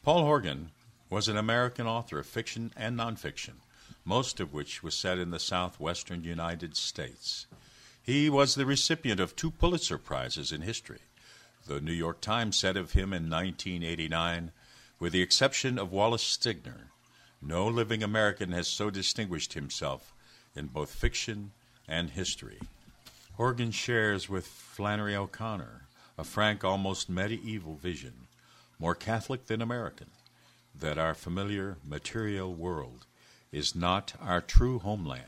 Paul Horgan was an American author of fiction and nonfiction, most of which was set in the southwestern United States. He was the recipient of 2 Pulitzer Prizes in history. The New York Times said of him in 1989, with the exception of Wallace Stigner, no living American has so distinguished himself in both fiction and history. Horgan shares with Flannery O'Connor a frank, almost medieval vision, more Catholic than American, that our familiar material world is not our true homeland.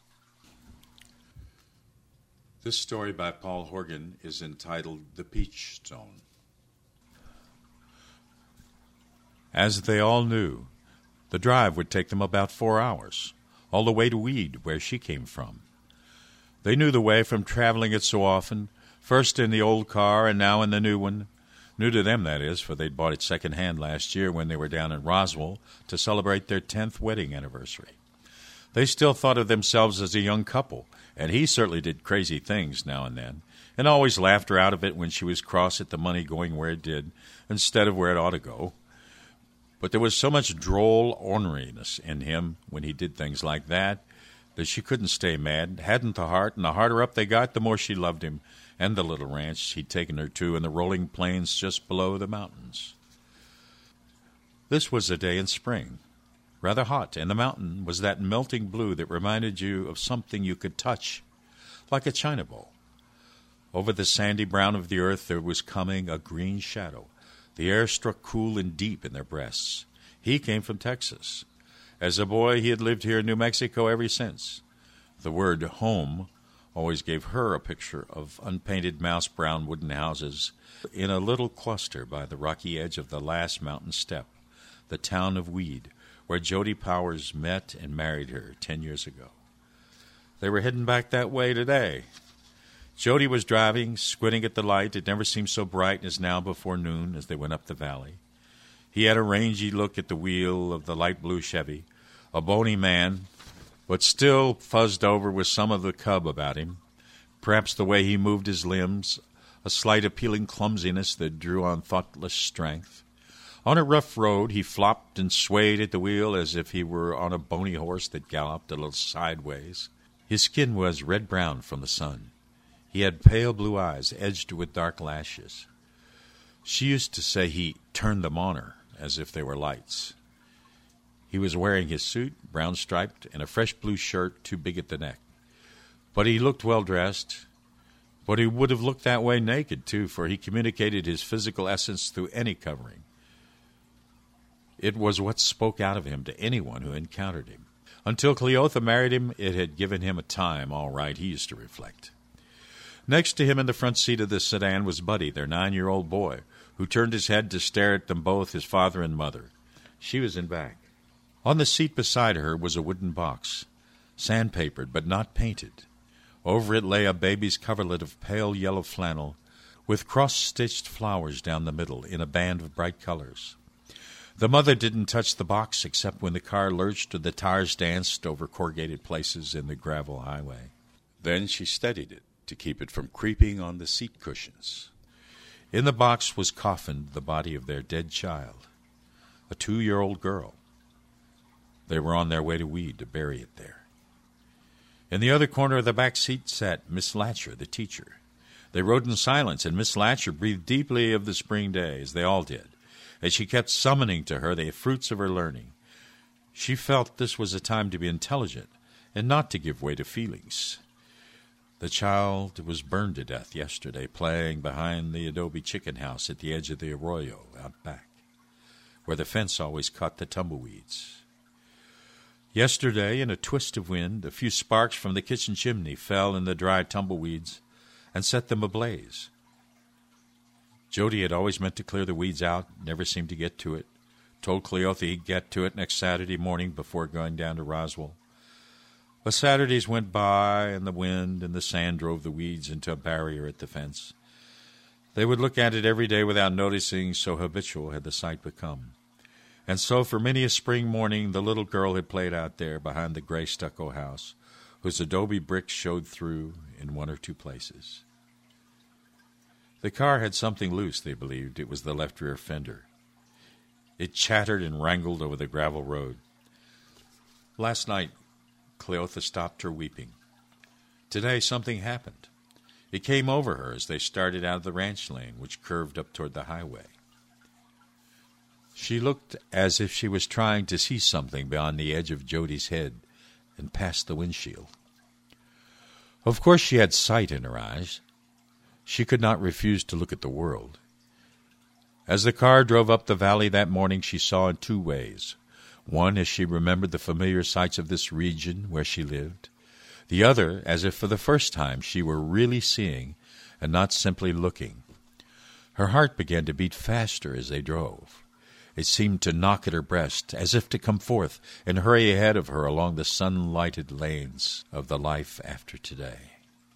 This story by Paul Horgan is entitled The Peach Stone. As they all knew, the drive would take them about 4 hours, all the way to Weed, where she came from. They knew the way from traveling it so often, first in the old car and now in the new one. New to them, that is, for they'd bought it second-hand last year when they were down in Roswell to celebrate their 10th wedding anniversary. They still thought of themselves as a young couple, and he certainly did crazy things now and then, and always laughed her out of it when she was cross at the money going where it did, instead of where it ought to go. But there was so much droll orneriness in him when he did things like that she couldn't stay mad, hadn't the heart, and the harder up they got, the more she loved him, and the little ranch he'd taken her to in the rolling plains just below the mountains. This was a day in spring, rather hot, and the mountain was that melting blue that reminded you of something you could touch, like a china bowl. Over the sandy brown of the earth there was coming a green shadow. The air struck cool and deep in their breasts. He came from Texas. As a boy, he had lived here in New Mexico ever since. The word home always gave her a picture of unpainted mouse-brown wooden houses in a little cluster by the rocky edge of the last mountain step, the town of Weed, where Jody Powers met and married her 10 years ago. They were heading back that way today. Jody was driving, squinting at the light. It never seemed so bright as now before noon as they went up the valley. He had a rangy look at the wheel of the light blue Chevy, a bony man, but still fuzzed over with some of the cub about him, perhaps the way he moved his limbs, a slight appealing clumsiness that drew on thoughtless strength. On a rough road he flopped and swayed at the wheel as if he were on a bony horse that galloped a little sideways. His skin was red-brown from the sun. He had pale blue eyes edged with dark lashes. She used to say he turned them on her, as if they were lights. He was wearing his suit, brown-striped, and a fresh blue shirt too big at the neck. But he looked well-dressed. But he would have looked that way naked, too, for he communicated his physical essence through any covering. It was what spoke out of him to anyone who encountered him. Until Cleotha married him, it had given him a time, all right, he used to reflect. Next to him in the front seat of the sedan was Buddy, their 9-year-old boy, who turned his head to stare at them both, his father and mother. She was in back. On the seat beside her was a wooden box, sandpapered but not painted. Over it lay a baby's coverlet of pale yellow flannel, with cross-stitched flowers down the middle in a band of bright colors. The mother didn't touch the box except when the car lurched or the tires danced over corrugated places in the gravel highway. Then she steadied it to keep it from creeping on the seat cushions. In the box was coffined the body of their dead child, a 2-year-old girl. They were on their way to Weed to bury it there. In the other corner of the back seat sat Miss Latcher, the teacher. They rode in silence, and Miss Latcher breathed deeply of the spring day, as they all did, as she kept summoning to her the fruits of her learning. She felt this was a time to be intelligent and not to give way to feelings. The child was burned to death yesterday playing behind the adobe chicken house at the edge of the arroyo out back, where the fence always caught the tumbleweeds. Yesterday, in a twist of wind, a few sparks from the kitchen chimney fell in the dry tumbleweeds and set them ablaze. Jody had always meant to clear the weeds out, never seemed to get to it. Told Cleotha he'd get to it next Saturday morning before going down to Roswell. But Saturdays went by, and the wind and the sand drove the weeds into a barrier at the fence. They would look at it every day without noticing, so habitual had the sight become. And so for many a spring morning the little girl had played out there behind the gray stucco house, whose adobe bricks showed through in 1 or 2 places. The car had something loose, they believed. It was the left rear fender. It chattered and wrangled over the gravel road. Last night, Cleotha stopped her weeping. Today, something happened. It came over her as they started out of the ranch lane, which curved up toward the highway. She looked as if she was trying to see something beyond the edge of Jody's head and past the windshield. Of course she had sight in her eyes. She could not refuse to look at the world. As the car drove up the valley that morning, she saw in two ways. One, as she remembered the familiar sights of this region where she lived. The other, as if for the first time she were really seeing and not simply looking. Her heart began to beat faster as they drove. It seemed to knock at her breast, as if to come forth and hurry ahead of her along the sun-lighted lanes of the life after today.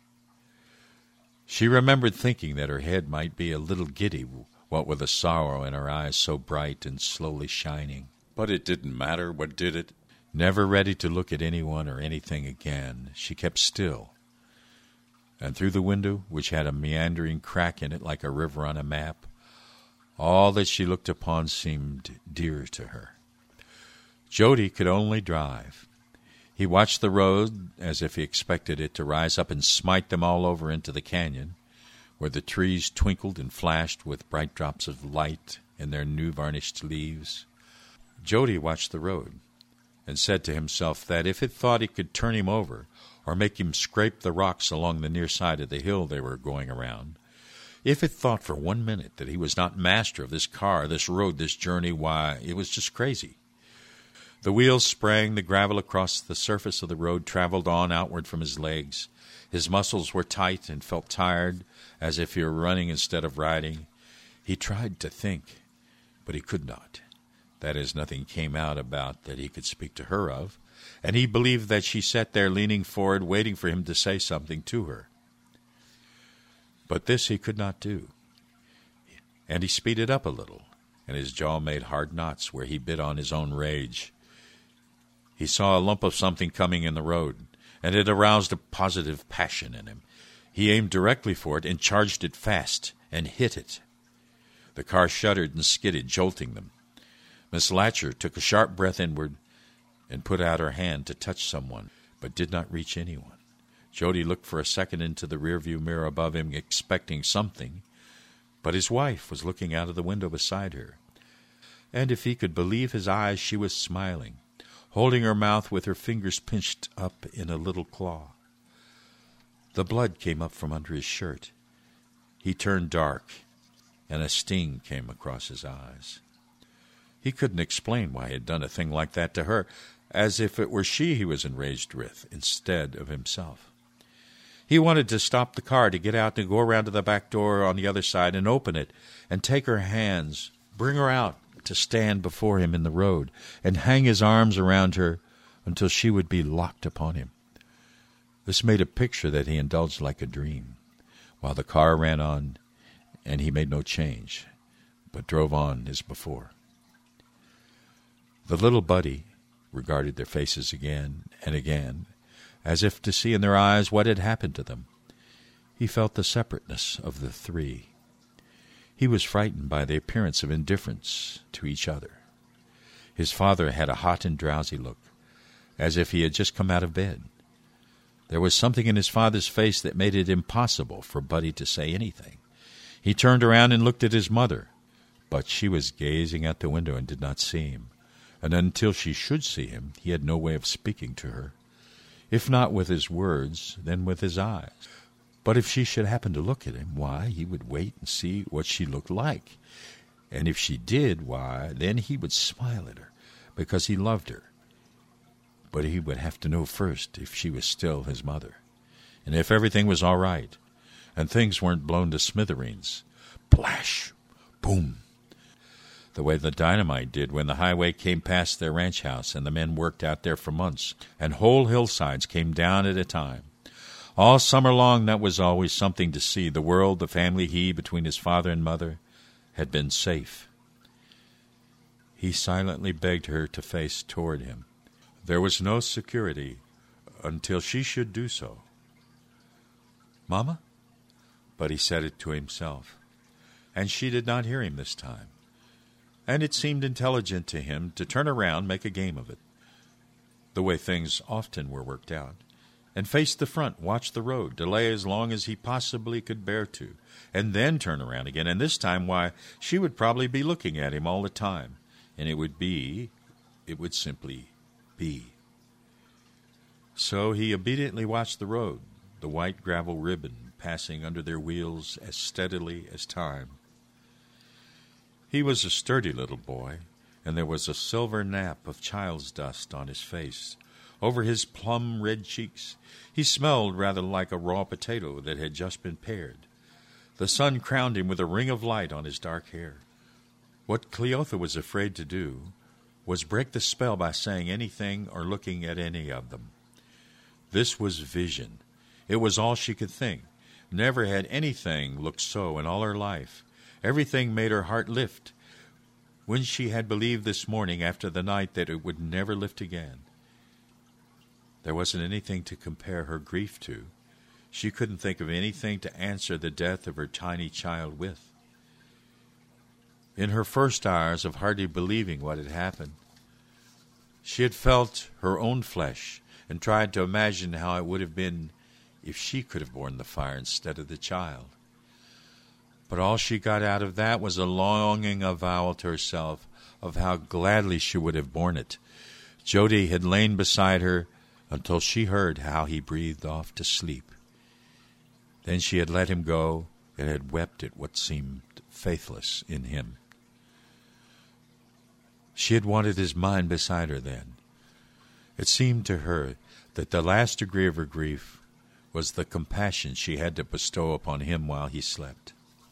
She remembered thinking that her head might be a little giddy, what with the sorrow in her eyes so bright and slowly shining. But it didn't matter what did it. Never ready to look at anyone or anything again, she kept still. And through the window, which had a meandering crack in it like a river on a map, all that she looked upon seemed dear to her. Jody could only drive. He watched the road as if he expected it to rise up and smite them all over into the canyon, where the trees twinkled and flashed with bright drops of light in their new varnished leaves. Jody watched the road and said to himself that if it thought it could turn him over or make him scrape the rocks along the near side of the hill they were going around, if it thought for 1 minute that he was not master of this car, this road, this journey, why, it was just crazy. The wheels sprang the gravel across the surface of the road, traveled on outward from his legs. His muscles were tight and felt tired, as if he were running instead of riding. He tried to think, but he could not. That is, nothing came out about that he could speak to her of, and he believed that she sat there leaning forward, waiting for him to say something to her. But this he could not do, and he speeded up a little, and his jaw made hard knots where he bit on his own rage. He saw a lump of something coming in the road, and it aroused a positive passion in him. He aimed directly for it and charged it fast and hit it. The car shuddered and skidded, jolting them. Miss Latcher took a sharp breath inward and put out her hand to touch someone, but did not reach anyone. Jody looked for a second into the rearview mirror above him, expecting something, but his wife was looking out of the window beside her. And if he could believe his eyes, she was smiling, holding her mouth with her fingers pinched up in a little claw. The blood came up from under his shirt. He turned dark, and a sting came across his eyes. He couldn't explain why he had done a thing like that to her, as if it were she he was enraged with, instead of himself. He wanted to stop the car, to get out and go around to the back door on the other side and open it, and take her hands, bring her out to stand before him in the road, and hang his arms around her until she would be locked upon him. This made a picture that he indulged like a dream, while the car ran on, and he made no change, but drove on as before. The little Buddy regarded their faces again and again, as if to see in their eyes what had happened to them. He felt the separateness of the three. He was frightened by the appearance of indifference to each other. His father had a hot and drowsy look, as if he had just come out of bed. There was something in his father's face that made it impossible for Buddy to say anything. He turned around and looked at his mother, but she was gazing out the window and did not see him. And until she should see him, he had no way of speaking to her, if not with his words, then with his eyes. But if she should happen to look at him, why, he would wait and see what she looked like. And if she did, why, then he would smile at her, because he loved her. But he would have to know first if she was still his mother, and if everything was all right, and things weren't blown to smithereens. Plash! Boom! The way the dynamite did when the highway came past their ranch house and the men worked out there for months, and whole hillsides came down at a time. All summer long that was always something to see. The world, the family, he, between his father and mother, had been safe. He silently begged her to face toward him. There was no security until she should do so. "Mama?" But he said it to himself, and she did not hear him this time. and it seemed intelligent to him to turn around, make a game of it, the way things often were worked out, and face the front, watch the road, delay as long as he possibly could bear to, and then turn around again. And this time, why, she would probably be looking at him all the time, and it would simply be. So he obediently watched the road, the white gravel ribbon passing under their wheels as steadily as time. He was a sturdy little boy, and there was a silver nap of child's dust on his face. Over his plum-red cheeks, he smelled rather like a raw potato that had just been pared. The sun crowned him with a ring of light on his dark hair. What Cleotha was afraid to do was break the spell by saying anything or looking at any of them. This was vision. It was all she could think. Never had anything looked so in all her life. Everything made her heart lift when she had believed this morning after the night that it would never lift again. There wasn't anything to compare her grief to. She couldn't think of anything to answer the death of her tiny child with. In her first hours of hardly believing what had happened, she had felt her own flesh and tried to imagine how it would have been if she could have borne the fire instead of the child. But all she got out of that was a longing avowal to herself of how gladly she would have borne it. Jody had lain beside her until she heard how he breathed off to sleep. Then she had let him go and had wept at what seemed faithless in him. She had wanted his mind beside her then. It seemed to her that the last degree of her grief was the compassion she had to bestow upon him while he slept.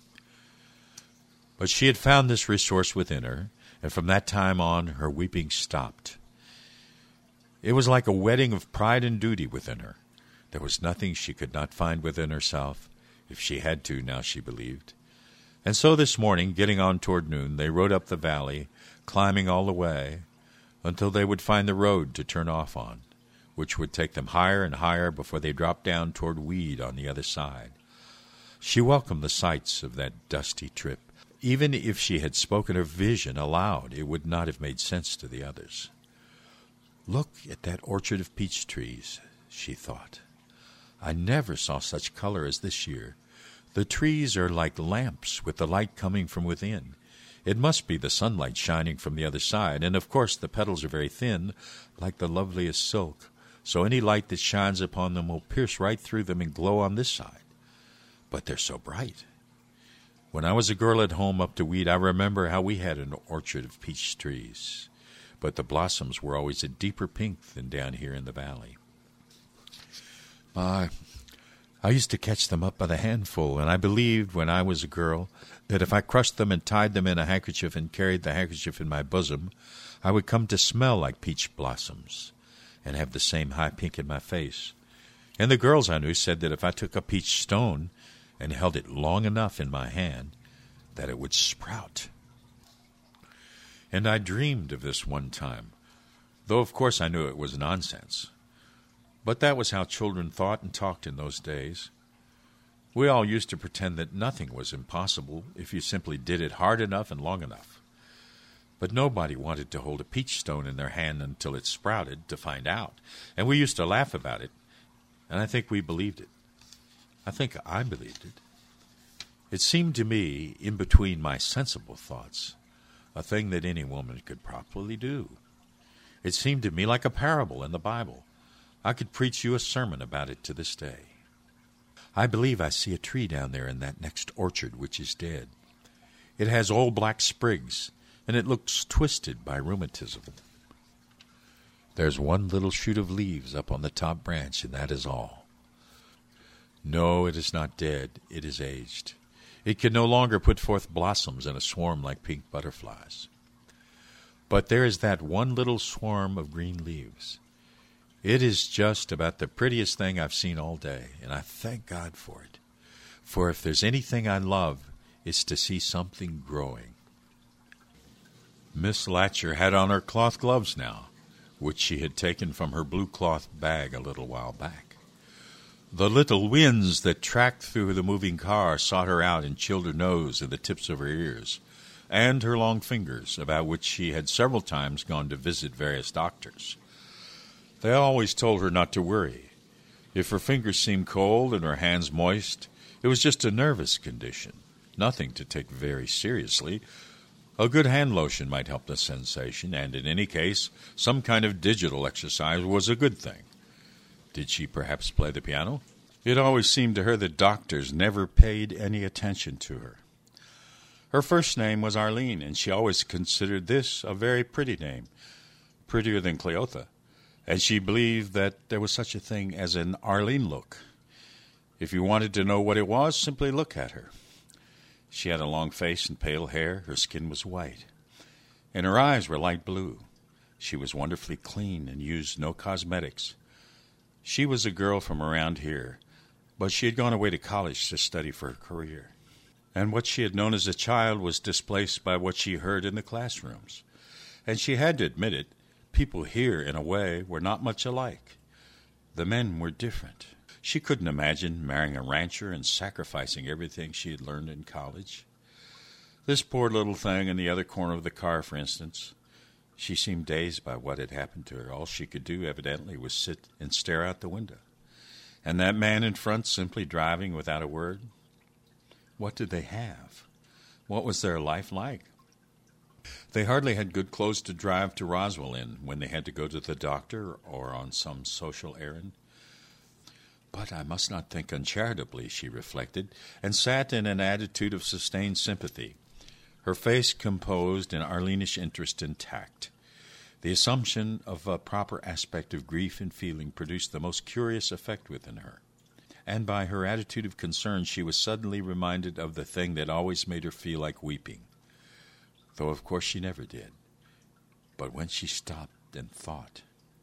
But she had found this resource within her, and from that time on her weeping stopped. It was like a wedding of pride and duty within her. There was nothing she could not find within herself, if she had to, now she believed. And so this morning, getting on toward noon, they rode up the valley, climbing all the way, until they would find the road to turn off on, which would take them higher and higher before they dropped down toward Weed on the other side. She welcomed the sights of that dusty trip. Even if she had spoken her vision aloud, it would not have made sense to the others. Look at that orchard of peach trees, she thought. I never saw such color as this year. The trees are like lamps with the light coming from within. It must be the sunlight shining from the other side, and of course the petals are very thin, like the loveliest silk, so any light that shines upon them will pierce right through them and glow on this side. But they're so bright. When I was a girl at home up to Weed, I remember how we had an orchard of peach trees, but the blossoms were always a deeper pink than down here in the valley. I used to catch them up by the handful, and I believed when I was a girl that if I crushed them and tied them in a handkerchief and carried the handkerchief in my bosom, I would come to smell like peach blossoms and have the same high pink in my face. And the girls I knew said that if I took a peach stone and held it long enough in my hand, that it would sprout. And I dreamed of this one time, though of course I knew it was nonsense. But that was how children thought and talked in those days. We all used to pretend that nothing was impossible if you simply did it hard enough and long enough. But nobody wanted to hold a peach stone in their hand until it sprouted to find out, and we used to laugh about it, and I think we believed it. I think I believed it. It seemed to me, in between my sensible thoughts, a thing that any woman could properly do. It seemed to me like a parable in the Bible. I could preach you a sermon about it to this day. I believe I see a tree down there in that next orchard which is dead. It has old black sprigs, and it looks twisted by rheumatism. There's one little shoot of leaves up on the top branch, and that is all. No, it is not dead. It is aged. It can no longer put forth blossoms in a swarm like pink butterflies. But there is that one little swarm of green leaves. It is just about the prettiest thing I've seen all day, and I thank God for it. For if there's anything I love, it's to see something growing. Miss Latcher had on her cloth gloves now, which she had taken from her blue cloth bag a little while back. The little winds that tracked through the moving car sought her out and chilled her nose and the tips of her ears. and her long fingers, about which she had several times gone to visit various doctors. They always told her not to worry. If her fingers seemed cold and her hands moist, it was just a nervous condition, nothing to take very seriously. A good hand lotion might help the sensation, and in any case, some kind of digital exercise was a good thing. Did she perhaps play the piano? It always seemed to her that doctors never paid any attention to her. Her first name was Arlene, and she always considered this a very pretty name, prettier than Cleotha, and she believed that there was such a thing as an Arlene look. If you wanted to know what it was, simply look at her. She had a long face and pale hair. Her skin was white, and her eyes were light blue. She was wonderfully clean and used no cosmetics. She was a girl from around here, but she had gone away to college to study for her career. And what she had known as a child was displaced by what she heard in the classrooms. And she had to admit it, people here, in a way, were not much alike. The men were different. She couldn't imagine marrying a rancher and sacrificing everything she had learned in college. This poor little thing in the other corner of the car, for instance, she seemed dazed by what had happened to her. All she could do, evidently, was sit and stare out the window. And that man in front simply driving without a word. What did they have? What was their life like? They hardly had good clothes to drive to Roswell in when they had to go to the doctor or on some social errand. But I must not think uncharitably, she reflected, and sat in an attitude of sustained sympathy, her face composed and Arlenish interest intact. The assumption of a proper aspect of grief and feeling produced the most curious effect within her. And by her attitude of concern she was suddenly reminded of the thing that always made her feel like weeping, though of course she never did. But when she stopped and thought,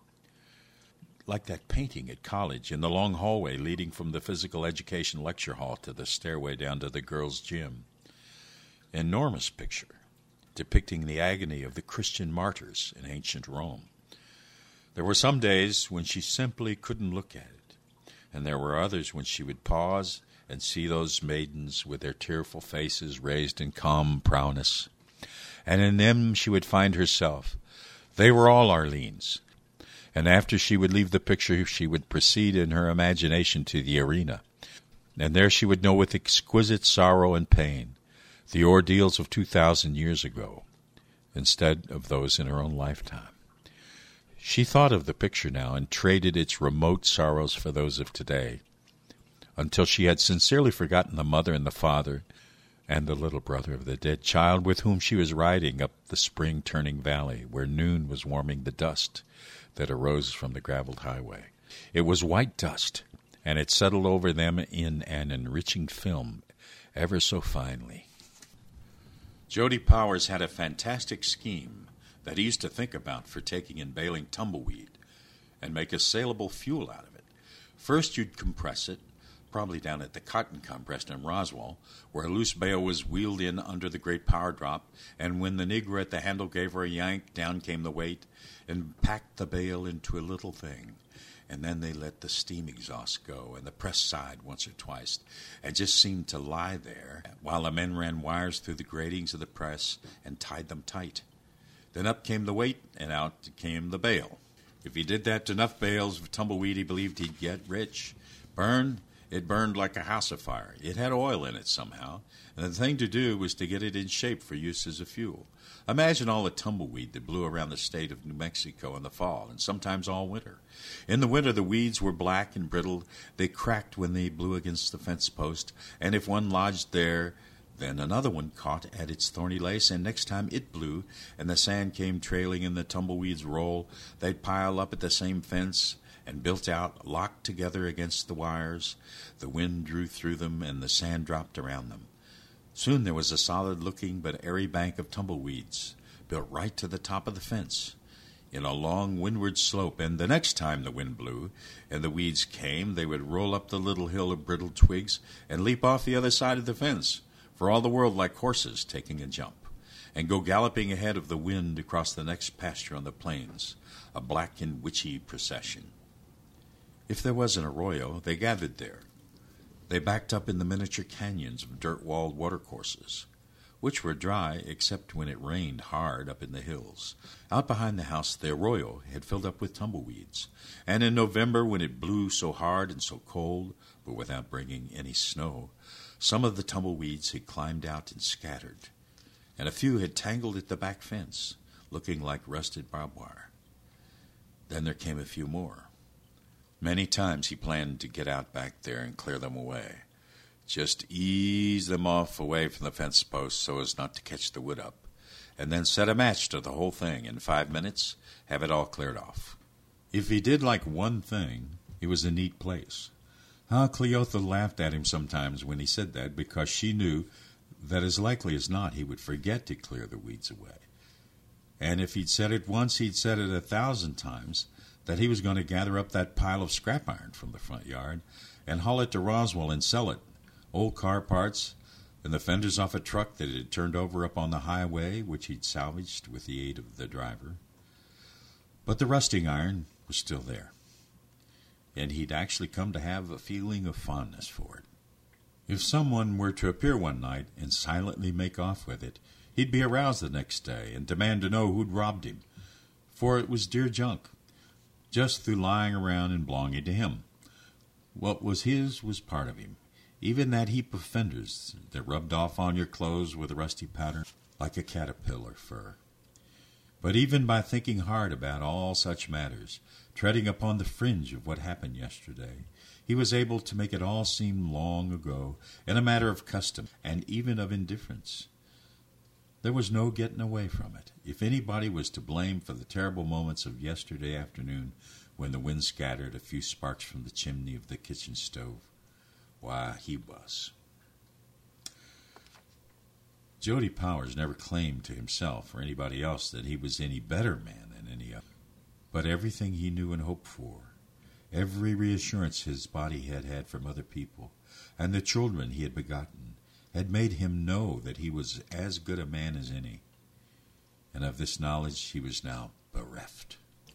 like that painting at college in the long hallway leading from the physical education lecture hall to the stairway down to the girls' gym. Enormous picture, depicting the agony of the Christian martyrs in ancient Rome. There were some days when she simply couldn't look at it, and there were others when she would pause and see those maidens with their tearful faces raised in calm prowess, and in them she would find herself. They were all Arlene's, and after she would leave the picture she would proceed in her imagination to the arena, and there she would know with exquisite sorrow and pain the ordeals of 2,000 years ago, instead of those in her own lifetime. She thought of the picture now and traded its remote sorrows for those of today, until she had sincerely forgotten the mother and the father and the little brother of the dead child with whom she was riding up the spring-turning valley where noon was warming the dust that arose from the graveled highway. It was white dust, and it settled over them in an enriching film ever so finely. Jody Powers had a fantastic scheme that he used to think about for taking and baling tumbleweed and make a saleable fuel out of it. First you'd compress it, probably down at the cotton compressor in Roswell, where a loose bale was wheeled in under the great power drop, and when the Negro at the handle gave her a yank, down came the weight, and packed the bale into a little thing. And then they let the steam exhaust go, and the press sighed once or twice, and just seemed to lie there, while the men ran wires through the gratings of the press and tied them tight. Then up came the weight, and out came the bale. If he did that to enough bales of tumbleweed, he believed he'd get rich. Burn? It burned like a house afire. It had oil in it somehow, and the thing to do was to get it in shape for use as a fuel. Imagine all the tumbleweed that blew around the state of New Mexico in the fall, and sometimes all winter. In the winter, the weeds were black and brittle. They cracked when they blew against the fence post, and if one lodged there, then another one caught at its thorny lace, and next time it blew, and the sand came trailing in the tumbleweed's roll, they'd pile up at the same fence, and built out, locked together against the wires. The wind drew through them, and the sand dropped around them. Soon there was a solid-looking but airy bank of tumbleweeds, built right to the top of the fence, in a long windward slope, and the next time the wind blew, and the weeds came, they would roll up the little hill of brittle twigs and leap off the other side of the fence, for all the world like horses taking a jump, and go galloping ahead of the wind across the next pasture on the plains, a black and witchy procession. If there was an arroyo, they gathered there. They backed up in the miniature canyons of dirt-walled watercourses, which were dry except when it rained hard up in the hills. Out behind the house the arroyo had filled up with tumbleweeds, and in November, when it blew so hard and so cold, but without bringing any snow, some of the tumbleweeds had climbed out and scattered, and a few had tangled at the back fence, looking like rusted barbed wire. Then there came a few more. Many times he planned to get out back there and clear them away. Just ease them off away from the fence posts so as not to catch the wood up, and then set a match to the whole thing. In 5 minutes, have it all cleared off. If he did like one thing, it was a neat place. How Cleotha laughed at him sometimes when he said that, because she knew that as likely as not he would forget to clear the weeds away. And if he'd said it once, he'd said it 1,000 times, that he was going to gather up that pile of scrap iron from the front yard and haul it to Roswell and sell it. Old car parts, and the fenders off a truck that had turned over up on the highway, which he'd salvaged with the aid of the driver. But the rusting iron was still there, and he'd actually come to have a feeling of fondness for it. If someone were to appear one night and silently make off with it, he'd be aroused the next day and demand to know who'd robbed him, for it was dear junk, just through lying around and belonging to him. What was his was part of him. Even that heap of fenders that rubbed off on your clothes with a rusty powder like a caterpillar fur. But even by thinking hard about all such matters, treading upon the fringe of what happened yesterday, he was able to make it all seem long ago and a matter of custom and even of indifference. There was no getting away from it. If anybody was to blame for the terrible moments of yesterday afternoon when the wind scattered a few sparks from the chimney of the kitchen stove, why, he was. Jody Powers never claimed to himself or anybody else that he was any better man than any other. But everything he knew and hoped for, every reassurance his body had had from other people, and the children he had begotten, had made him know that he was as good a man as any. And of this knowledge he was now bereft.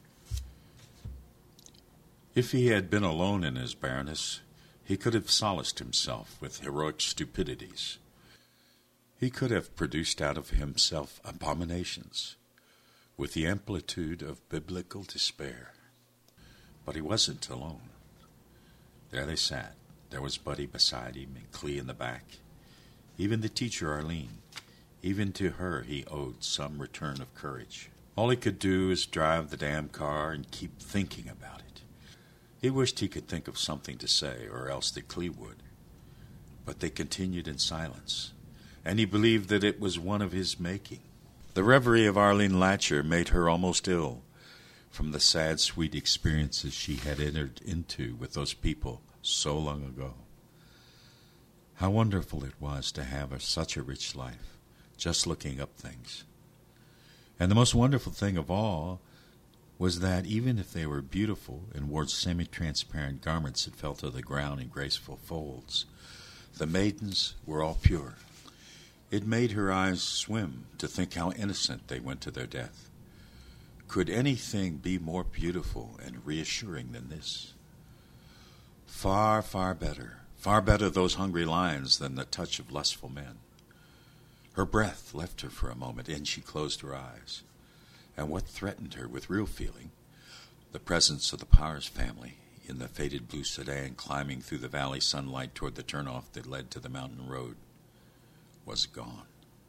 If he had been alone in his barrenness, he could have solaced himself with heroic stupidities. He could have produced out of himself abominations with the amplitude of biblical despair. But he wasn't alone. There they sat. There was Buddy beside him and Clee in the back. Even the teacher, Arlene. Even to her he owed some return of courage. All he could do is drive the damn car and keep thinking about it. He wished he could think of something to say, or else that Clee would. But they continued in silence, and he believed that it was one of his making. The reverie of Arlene Latcher made her almost ill from the sad, sweet experiences she had entered into with those people so long ago. How wonderful it was to have such a rich life, just looking up things. And the most wonderful thing of all was that even if they were beautiful and wore semi-transparent garments that fell to the ground in graceful folds, the maidens were all pure. It made her eyes swim to think how innocent they went to their death. Could anything be more beautiful and reassuring than this? Far, far better those hungry lions than the touch of lustful men. Her breath left her for a moment, and she closed her eyes. And what threatened her with real feeling, the presence of the Powers family in the faded blue sedan climbing through the valley sunlight toward the turnoff that led to the mountain road, was gone.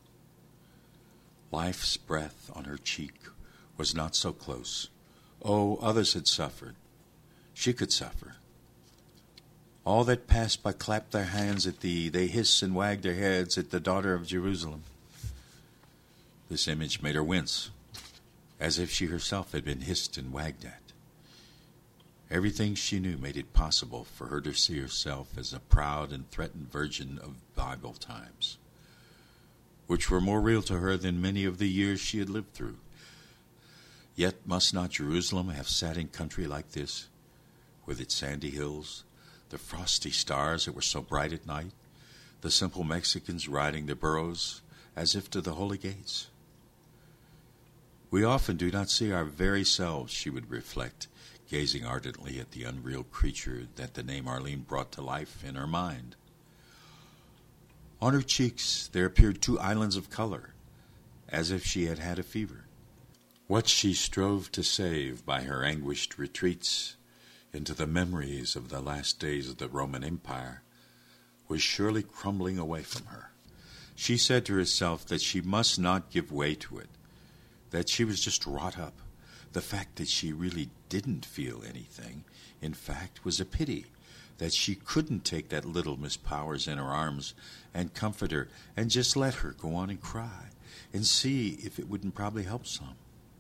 Life's breath on her cheek was not so close. Oh, others had suffered. She could suffer. All that passed by clapped their hands at thee. They hissed and wagged their heads at the daughter of Jerusalem. This image made her wince, as if she herself had been hissed and wagged at. Everything she knew made it possible for her to see herself as a proud and threatened virgin of Bible times, which were more real to her than many of the years she had lived through. Yet must not Jerusalem have sat in country like this, with its sandy hills, the frosty stars that were so bright at night, the simple Mexicans riding their burros as if to the holy gates? We often do not see our very selves, she would reflect, gazing ardently at the unreal creature that the name Arlene brought to life in her mind. On her cheeks there appeared 2 islands of color, as if she had had a fever. What she strove to save by her anguished retreats into the memories of the last days of the Roman Empire was surely crumbling away from her. She said to herself that she must not give way to it, that she was just wrought up. The fact that she really didn't feel anything, in fact, was a pity, that she couldn't take that little Miss Powers in her arms and comfort her and just let her go on and cry and see if it wouldn't probably help some.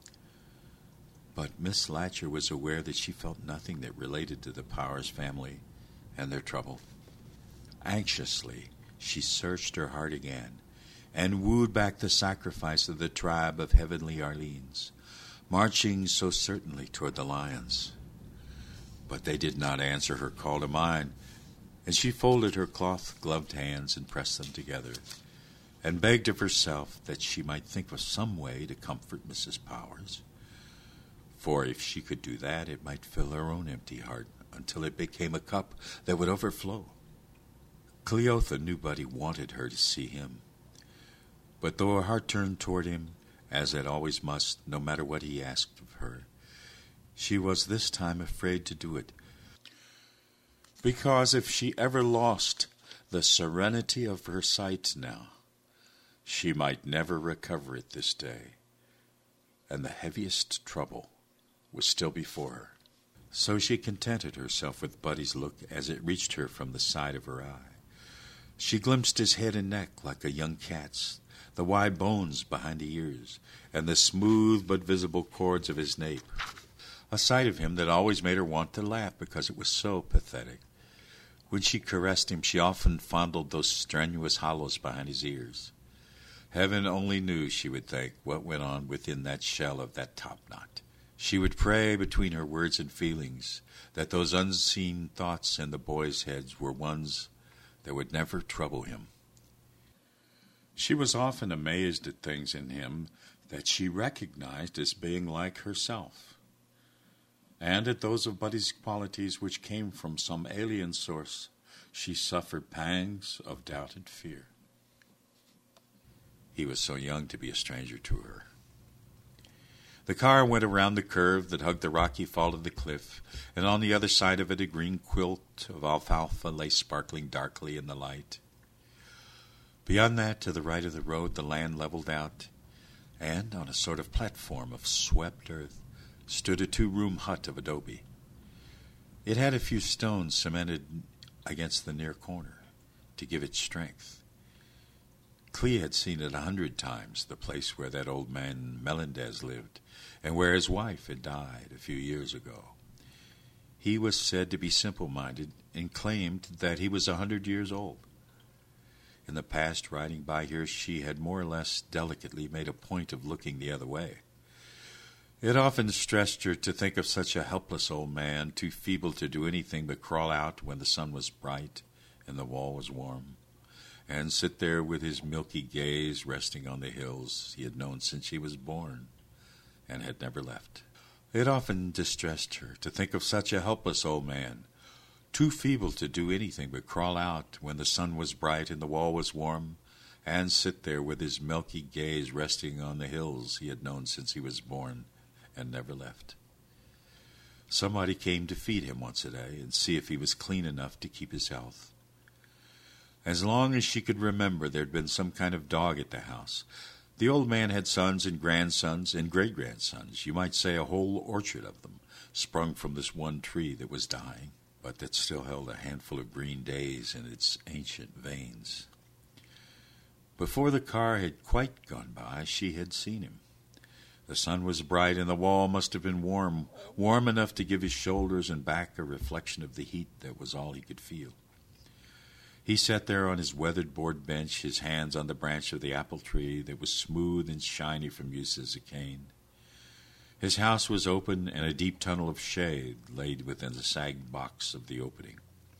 But Miss Latcher was aware that she felt nothing that related to the Powers family and their trouble. Anxiously, she searched her heart again and wooed back the sacrifice of the tribe of heavenly Arlenes, marching so certainly toward the lions. But they did not answer her call to mind, and she folded her cloth-gloved hands and pressed them together, and begged of herself that she might think of some way to comfort Mrs. Powers. For if she could do that, it might fill her own empty heart until it became a cup that would overflow. Cleotha knew Buddy wanted her to see him, but though her heart turned toward him, as it always must, no matter what he asked of her, she was this time afraid to do it, because if she ever lost the serenity of her sight now, she might never recover it this day, and the heaviest trouble was still before her. So she contented herself with Buddy's look as it reached her from the side of her eye. She glimpsed his head and neck like a young cat's, the wide bones behind the ears, and the smooth but visible cords of his nape. A sight of him that always made her want to laugh because it was so pathetic. When she caressed him, she often fondled those strenuous hollows behind his ears. Heaven only knew, she would think, what went on within that shell of that topknot. She would pray between her words and feelings that those unseen thoughts in the boy's heads were ones that would never trouble him. She was often amazed at things in him that she recognized as being like herself, and at those of Buddy's qualities which came from some alien source. She suffered pangs of doubt and fear. He was so young to be a stranger to her. The car went around the curve that hugged the rocky fall of the cliff, and on the other side of it a green quilt of alfalfa lay sparkling darkly in the light. Beyond that, to the right of the road, the land leveled out, and on a sort of platform of swept earth stood a 2-room hut of adobe. It had a few stones cemented against the near corner to give it strength. Clea had seen it 100 times, the place where that old man Melendez lived, and where his wife had died a few years ago. He was said to be simple-minded and claimed that he was 100 years old. In the past, riding by here, she had more or less delicately made a point of looking the other way. It often distressed her to think of such a helpless old man, too feeble to do anything but crawl out when the sun was bright and the wall was warm, and sit there with his milky gaze resting on the hills he had known since he was born and had never left. It often distressed her to think of such a helpless old man, too feeble to do anything but crawl out when the sun was bright and the wall was warm, and sit there with his milky gaze resting on the hills he had known since he was born and never left. Somebody came to feed him once a day and see if he was clean enough to keep his health. As long as she could remember, there had been some kind of dog at the house. The old man had sons and grandsons and great-grandsons, you might say a whole orchard of them, sprung from this one tree that was dying, but that still held a handful of green days in its ancient veins. Before the car had quite gone by, she had seen him. The sun was bright, and the wall must have been warm enough to give his shoulders and back a reflection of the heat that was all he could feel. He sat there on his weathered board bench, his hands on the branch of the apple tree that was smooth and shiny from use as a cane. His house was open, and a deep tunnel of shade laid within the sagged box of the opening.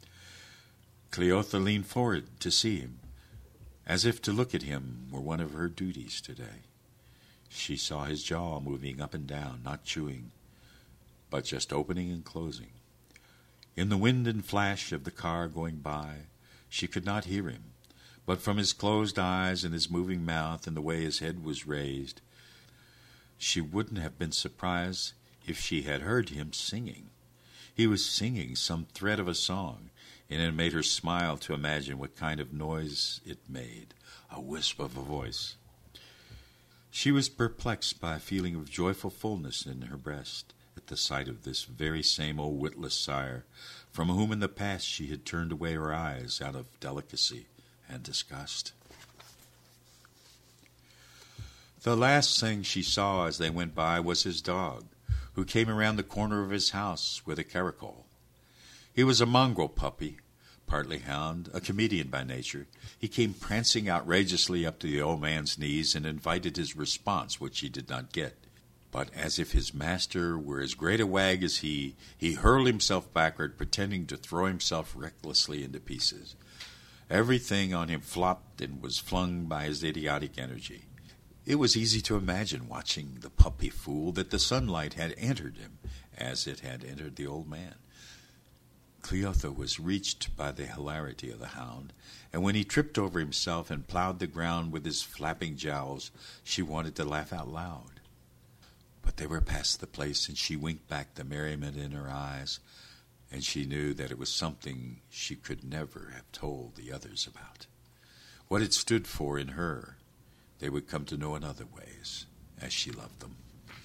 Cleotha leaned forward to see him, as if to look at him were one of her duties today. She saw his jaw moving up and down, not chewing, but just opening and closing. In the wind and flash of the car going by, she could not hear him, But from his closed eyes and his moving mouth and the way his head was raised, she wouldn't have been surprised if she had heard him singing. He was singing some thread of a song, and it made her smile to imagine what kind of noise it made, a wisp of a voice. She was perplexed by a feeling of joyful fullness in her breast at the sight of this very same old witless sire, from whom in the past she had turned away her eyes out of delicacy and disgust. The last thing she saw as they went by was his dog, who came around the corner of his house with a caracole. He was a mongrel puppy, partly hound, a comedian by nature. He came prancing outrageously up to the old man's knees and invited his response, which he did not get. But as if his master were as great a wag as he hurled himself backward, pretending to throw himself recklessly into pieces. Everything on him flopped and was flung by his idiotic energy. It was easy to imagine, watching the puppy fool, that the sunlight had entered him as it had entered the old man. Cleotha was reached by the hilarity of the hound, and when he tripped over himself and plowed the ground with his flapping jowls, she wanted to laugh out loud. But they were past the place, and she winked back the merriment in her eyes, and she knew that it was something she could never have told the others about. What it stood for in her, they would come to know in other ways, as she loved them.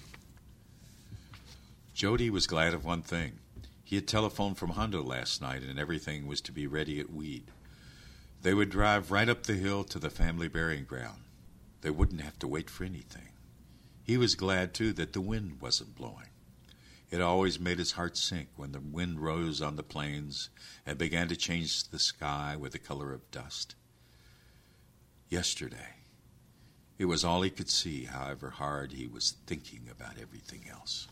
Jody was glad of one thing. He had telephoned from Hondo last night, and everything was to be ready at Weed. They would drive right up the hill to the family burying ground. They wouldn't have to wait for anything. He was glad, too, that the wind wasn't blowing. It always made his heart sink when the wind rose on the plains and began to change the sky with the color of dust. Yesterday, it was all he could see, however hard he was thinking about everything else.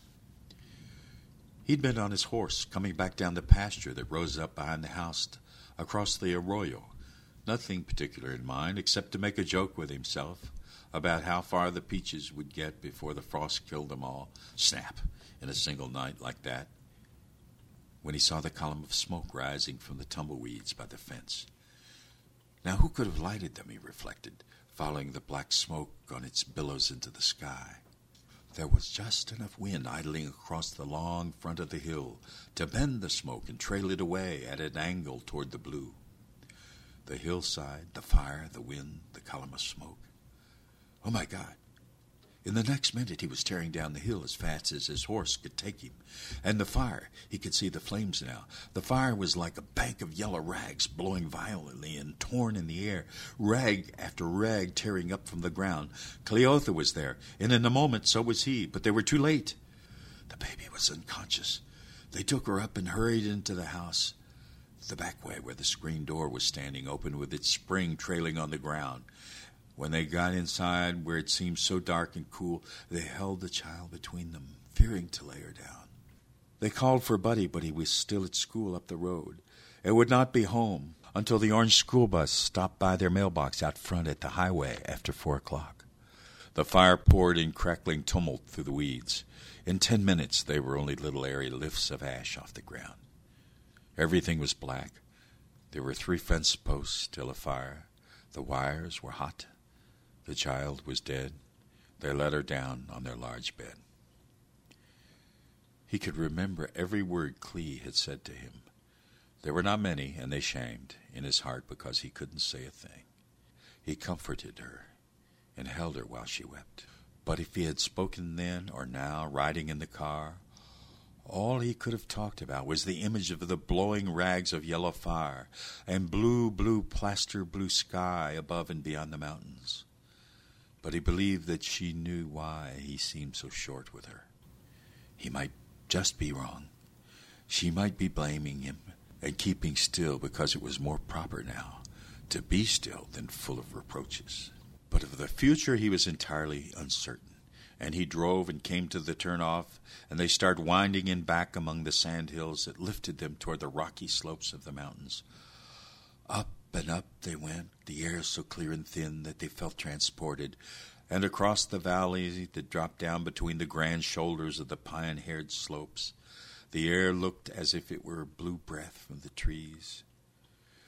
He'd been on his horse, coming back down the pasture that rose up behind the house across the arroyo. Nothing particular in mind, except to make a joke with himself about how far the peaches would get before the frost killed them all. Snap, in a single night like that, when he saw the column of smoke rising from the tumbleweeds by the fence. Now, who could have lighted them, he reflected, following the black smoke on its billows into the sky. There was just enough wind idling across the long front of the hill to bend the smoke and trail it away at an angle toward the blue. The hillside, the fire, the wind, the column of smoke. Oh, my God. In the next minute, he was tearing down the hill as fast as his horse could take him. And the fire, he could see the flames now. The fire was like a bank of yellow rags blowing violently and torn in the air, rag after rag tearing up from the ground. Cleotha was there, and in a moment so was he, but they were too late. The baby was unconscious. They took her up and hurried into the house, the back way where the screen door was standing open with its spring trailing on the ground. When they got inside, where it seemed so dark and cool, they held the child between them, fearing to lay her down. They called for Buddy, but he was still at school up the road, and would not be home until the orange school bus stopped by their mailbox out front at the highway after 4 o'clock. The fire poured in crackling tumult through the weeds. In 10 minutes, they were only little airy lifts of ash off the ground. Everything was black. There were 3 fence posts still afire. The wires were hot. The child was dead. They let her down on their large bed. He could remember every word Clee had said to him. There were not many, and they shamed in his heart because he couldn't say a thing. He comforted her and held her while she wept. But if he had spoken then or now, riding in the car, all he could have talked about was the image of the blowing rags of yellow fire and blue plaster blue sky above and beyond the mountains. But he believed that she knew why he seemed so short with her. He might just be wrong. She might be blaming him and keeping still because it was more proper now to be still than full of reproaches. But of the future he was entirely uncertain, and he drove and came to the turnoff, and they started winding in back among the sand hills that lifted them toward the rocky slopes of the mountains. Up and up they went, the air so clear and thin that they felt transported, and across the valley that dropped down between the grand shoulders of the pine-haired slopes. The air looked as if it were blue breath from the trees.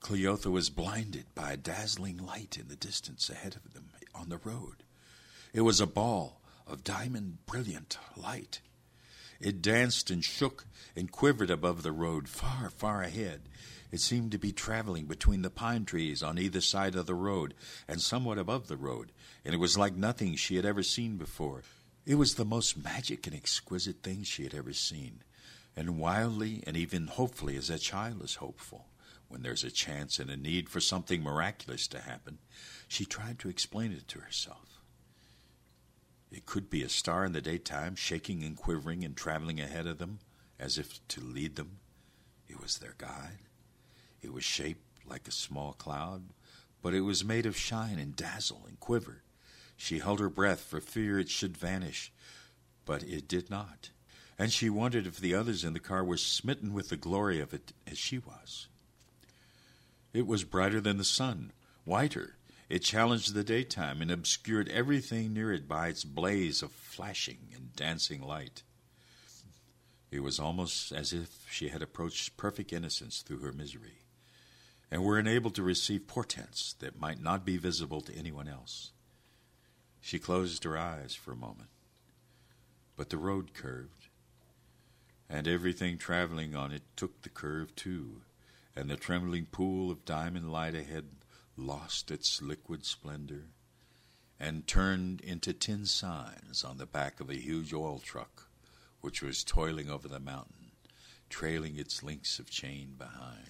Cleotha was blinded by a dazzling light in the distance ahead of them on the road. It was a ball of diamond brilliant light. It danced and shook and quivered above the road, far, far ahead. It seemed to be traveling between the pine trees on either side of the road and somewhat above the road, and it was like nothing she had ever seen before. It was the most magic and exquisite thing she had ever seen, and wildly and even hopefully as a child is hopeful, when there's a chance and a need for something miraculous to happen, she tried to explain it to herself. It could be a star in the daytime, shaking and quivering and traveling ahead of them, as if to lead them. It was their guide. It was shaped like a small cloud, but it was made of shine and dazzle and quiver. She held her breath for fear it should vanish, but it did not, and she wondered if the others in the car were smitten with the glory of it as she was. It was brighter than the sun, whiter. It challenged the daytime and obscured everything near it by its blaze of flashing and dancing light. It was almost as if she had approached perfect innocence through her misery, and were enabled to receive portents that might not be visible to anyone else. She closed her eyes for a moment, but the road curved, and everything traveling on it took the curve too, and the trembling pool of diamond light ahead lost its liquid splendor and turned into tin signs on the back of a huge oil truck which was toiling over the mountain, trailing its links of chain behind.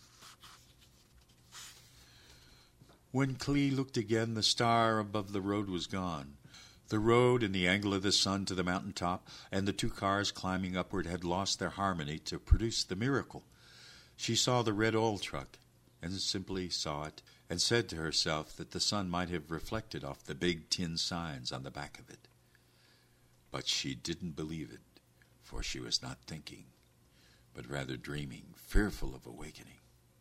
When Clee looked again, the star above the road was gone. The road and the angle of the sun to the mountain top and the two cars climbing upward had lost their harmony to produce the miracle. She saw the red oil truck, and simply saw it, and said to herself that the sun might have reflected off the big tin signs on the back of it. But she didn't believe it, for she was not thinking, but rather dreaming, fearful of awakening.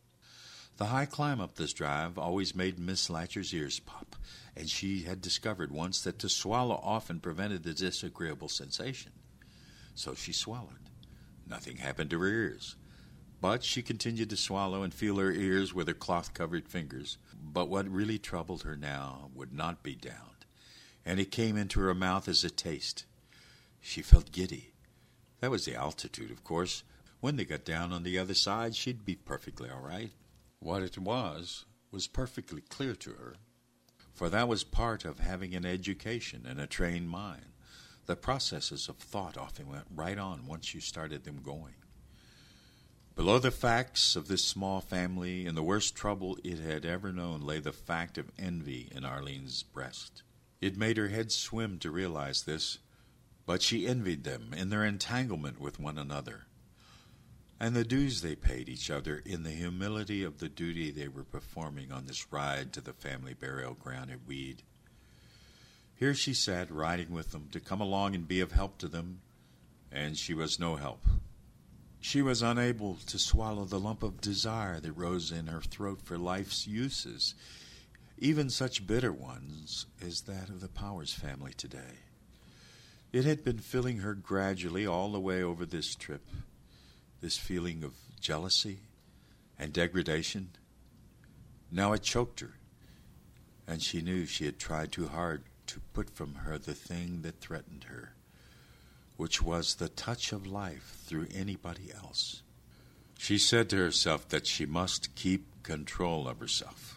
The high climb up this drive always made Miss Latcher's ears pop, and she had discovered once that to swallow often prevented the disagreeable sensation. So she swallowed. Nothing happened to her ears, but she continued to swallow and feel her ears with her cloth-covered fingers. But what really troubled her now would not be down, and it came into her mouth as a taste. She felt giddy. That was the altitude, of course. When they got down on the other side, she'd be perfectly all right. What it was perfectly clear to her, for that was part of having an education and a trained mind. The processes of thought often went right on once you started them going. Below the facts of this small family, in the worst trouble it had ever known, lay the fact of envy in Arlene's breast. It made her head swim to realize this, but she envied them in their entanglement with one another, and the dues they paid each other in the humility of the duty they were performing on this ride to the family burial ground at Weed. Here she sat, riding with them, to come along and be of help to them, and she was no help. She was unable to swallow the lump of desire that rose in her throat for life's uses, even such bitter ones as that of the Powers family today. It had been filling her gradually all the way over this trip, this feeling of jealousy and degradation. Now it choked her, and she knew she had tried too hard to put from her the thing that threatened her, which was the touch of life through anybody else. She said to herself that she must keep control of herself.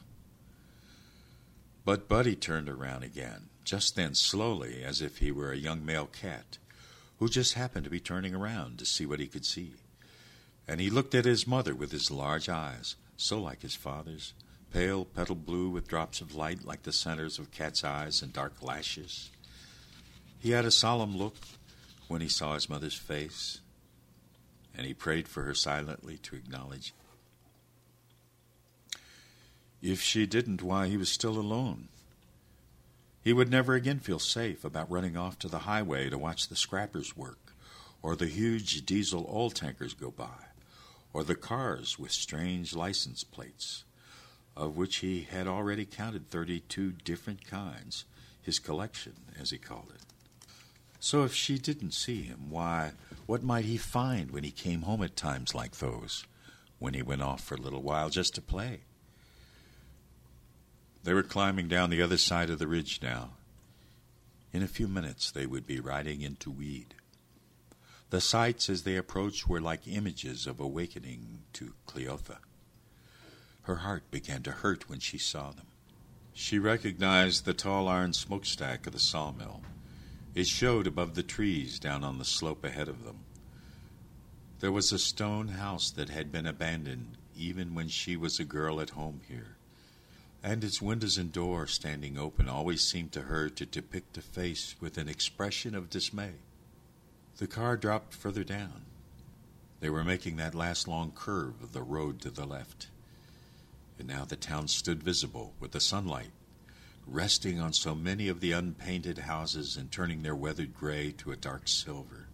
But Buddy turned around again, just then slowly, as if he were a young male cat, who just happened to be turning around to see what he could see. And he looked at his mother with his large eyes, so like his father's, pale petal blue with drops of light like the centers of cat's eyes and dark lashes. He had a solemn look when he saw his mother's face, and he prayed for her silently to acknowledge. If she didn't, why, he was still alone. He would never again feel safe about running off to the highway to watch the scrappers work, or the huge diesel oil tankers go by, or the cars with strange license plates, of which he had already counted 32 different kinds, his collection, as he called it. So if she didn't see him, why, what might he find when he came home at times like those, when he went off for a little while just to play. They were climbing down the other side of the ridge now. In a few minutes they would be riding into Weed. The sights as they approached were like images of awakening to Cleotha. Her heart began to hurt when she saw them. She recognized the tall iron smokestack of the sawmill. It showed above the trees down on the slope ahead of them. There was a stone house that had been abandoned even when she was a girl at home here, and its windows and door standing open always seemed to her to depict a face with an expression of dismay. The car dropped further down. They were making that last long curve of the road to the left. And now the town stood visible with the sunlight resting on so many of the unpainted houses and turning their weathered gray to a dark silver.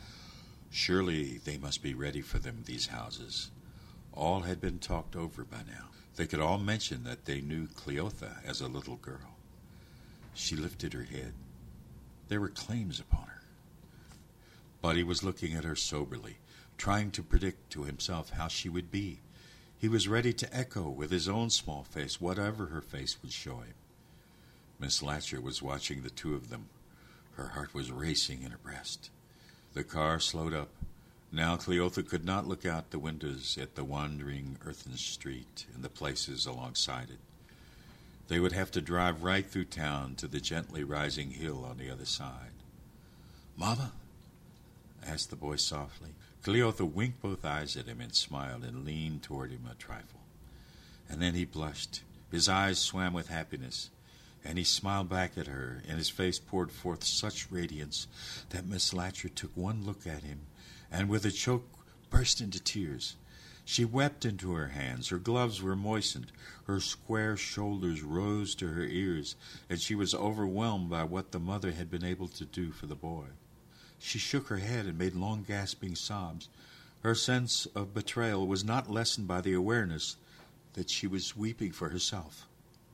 Surely they must be ready for them, these houses. All had been talked over by now. They could all mention that they knew Cleotha as a little girl. She lifted her head. There were claims upon her. Buddy was looking at her soberly, trying to predict to himself how she would be. He was ready to echo with his own small face whatever her face would show him. Miss Latcher was watching the two of them. Her heart was racing in her breast. The car slowed up. Now Cleotha could not look out the windows at the wandering earthen street and the places alongside it. They would have to drive right through town to the gently rising hill on the other side. "Mama?" asked the boy softly. Cleotha winked both eyes at him and smiled and leaned toward him a trifle. And then he blushed. His eyes swam with happiness, and he smiled back at her, and his face poured forth such radiance that Miss Latcher took one look at him, and with a choke burst into tears. She wept into her hands. Her gloves were moistened. Her square shoulders rose to her ears, and she was overwhelmed by what the mother had been able to do for the boy. She shook her head and made long gasping sobs. Her sense of betrayal was not lessened by the awareness that she was weeping for herself.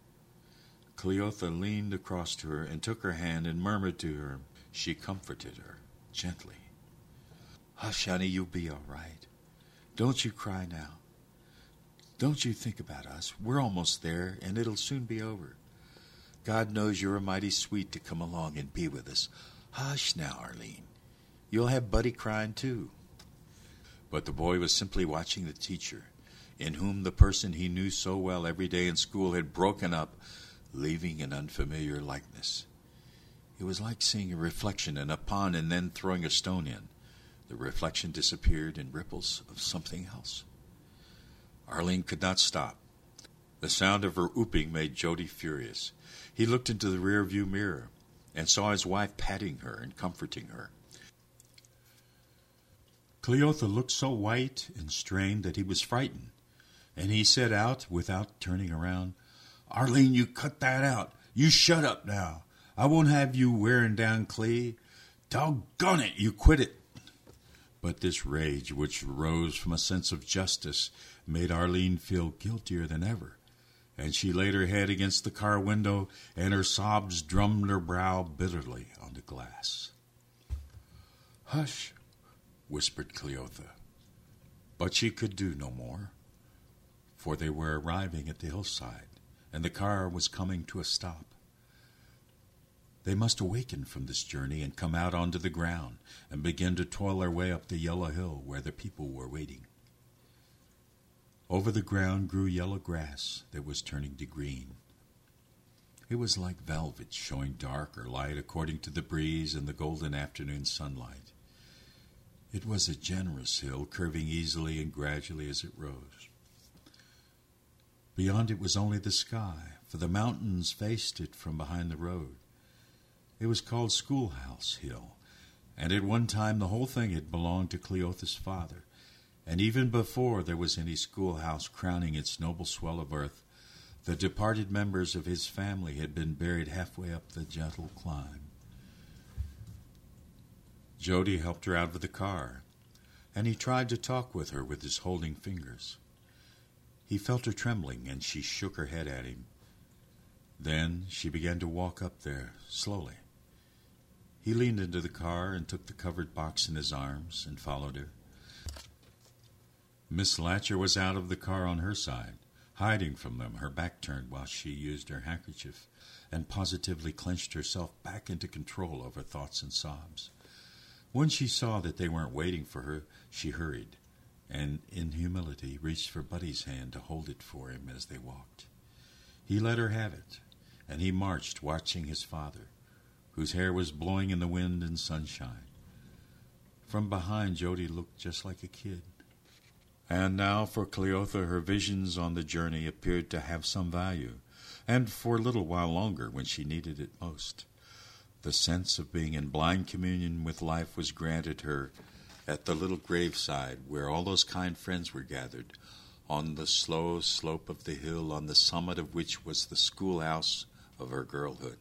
Cleotha leaned across to her and took her hand and murmured to her. She comforted her gently. "Hush, honey, you'll be all right. Don't you cry now. Don't you think about us. We're almost there, and it'll soon be over. God knows you're mighty sweet to come along and be with us. Hush now, Arlene. You'll have Buddy crying too." But the boy was simply watching the teacher, in whom the person he knew so well every day in school had broken up, leaving an unfamiliar likeness. It was like seeing a reflection in a pond and then throwing a stone in. The reflection disappeared in ripples of something else. Arlene could not stop. The sound of her whooping made Jody furious. He looked into the rear-view mirror and saw his wife patting her and comforting her. Cleotha looked so white and strained that he was frightened, and he said out without turning around, "Arlene, you cut that out. You shut up now. I won't have you wearing down Clee. Doggone it, you quit it." But this rage, which rose from a sense of justice, made Arlene feel guiltier than ever, and she laid her head against the car window, and her sobs drummed her brow bitterly on the glass. "Hush," whispered Cleotha. But she could do no more, for they were arriving at the hillside, and the car was coming to a stop. They must awaken from this journey and come out onto the ground and begin to toil their way up the yellow hill where the people were waiting. Over the ground grew yellow grass that was turning to green. It was like velvet, showing dark or light according to the breeze and the golden afternoon sunlight. It was a generous hill, curving easily and gradually as it rose. Beyond it was only the sky, for the mountains faced it from behind the road. It was called Schoolhouse Hill, and at one time the whole thing had belonged to Cleotha's father, and even before there was any schoolhouse crowning its noble swell of earth, the departed members of his family had been buried halfway up the gentle climb. Jody helped her out of the car, and he tried to talk with her with his holding fingers. He felt her trembling, and she shook her head at him. Then she began to walk up there, slowly. He leaned into the car and took the covered box in his arms and followed her. Miss Latcher was out of the car on her side, hiding from them, her back turned while she used her handkerchief and positively clenched herself back into control over thoughts and sobs. When she saw that they weren't waiting for her, she hurried, and in humility reached for Buddy's hand to hold it for him as they walked. He let her have it, and he marched, watching his father, whose hair was blowing in the wind and sunshine. From behind, Jody looked just like a kid. And now for Cleotha, her visions on the journey appeared to have some value, and for a little while longer when she needed it most. The sense of being in blind communion with life was granted her at the little graveside where all those kind friends were gathered, on the slow slope of the hill on the summit of which was the schoolhouse of her girlhood.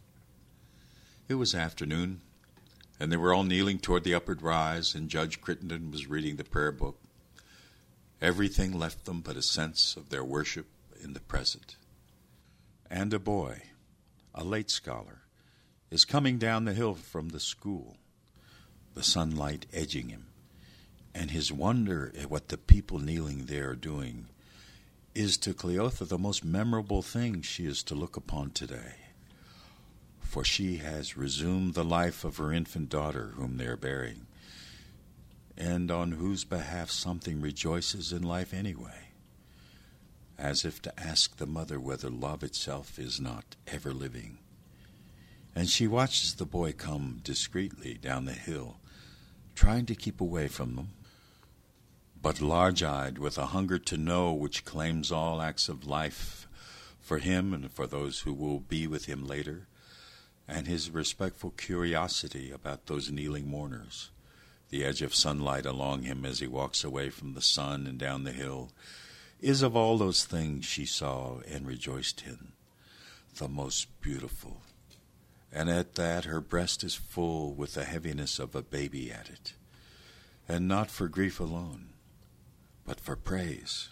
It was afternoon, and they were all kneeling toward the upward rise, and Judge Crittenden was reading the prayer book. Everything left them but a sense of their worship in the present. And a boy, a late scholar, is coming down the hill from the school, the sunlight edging him, and his wonder at what the people kneeling there are doing is to Cleotha the most memorable thing she is to look upon today, for she has resumed the life of her infant daughter whom they are burying, and on whose behalf something rejoices in life anyway, as if to ask the mother whether love itself is not ever living. And she watches the boy come discreetly down the hill, trying to keep away from them, but large-eyed with a hunger to know which claims all acts of life for him and for those who will be with him later, and his respectful curiosity about those kneeling mourners. The edge of sunlight along him as he walks away from the sun and down the hill is of all those things she saw and rejoiced in, the most beautiful. And at that her breast is full with the heaviness of a baby at it, and not for grief alone, but for praise.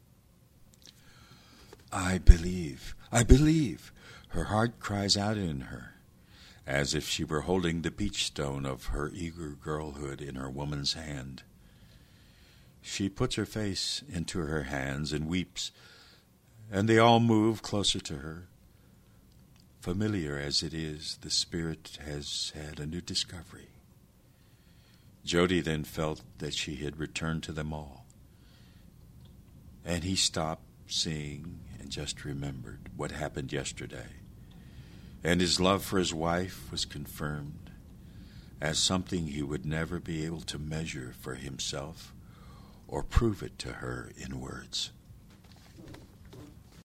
I believe, her heart cries out in her, as if she were holding the beach stone of her eager girlhood in her woman's hand. She puts her face into her hands and weeps, and they all move closer to her. Familiar as it is, the spirit has had a new discovery. Jody then felt that she had returned to them all, and he stopped seeing and just remembered what happened yesterday. And his love for his wife was confirmed as something he would never be able to measure for himself or prove it to her in words.